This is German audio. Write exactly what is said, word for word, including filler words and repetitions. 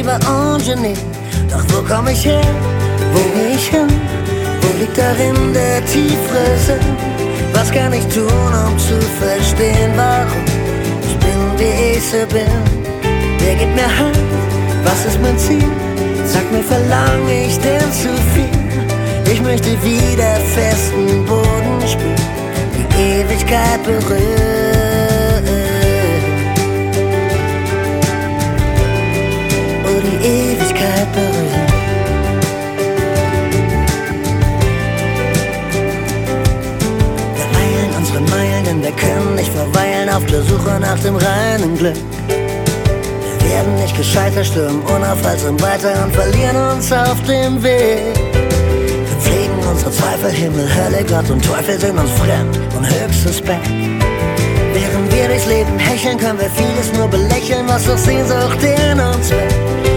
lieber ungeniert. Doch wo komm ich her? Wo geh ich hin? Wo liegt darin der tiefere Sinn? Was kann ich tun, um zu verstehen, warum ich bin, wie ich so bin? Wer gibt mir Halt? Was ist mein Ziel? Sag mir, verlang ich denn zu viel? Ich möchte wieder festen Boden spüren, die Ewigkeit berühren. Oh, die Ewigkeit berühren. Wir eilen unsere Meilen, denn wir können nicht verweilen auf der Suche nach dem reinen Glück. Wir werden nicht gescheitert, stürmen unaufhaltsam weiter und verlieren uns auf dem Weg. Wir pflegen unsere Zweifel, Himmel, Hölle, Gott und Teufel sind uns fremd und höchst suspekt. Während wir durchs Leben hecheln, können wir vieles nur belächeln, was doch Sehnsucht in uns weckt.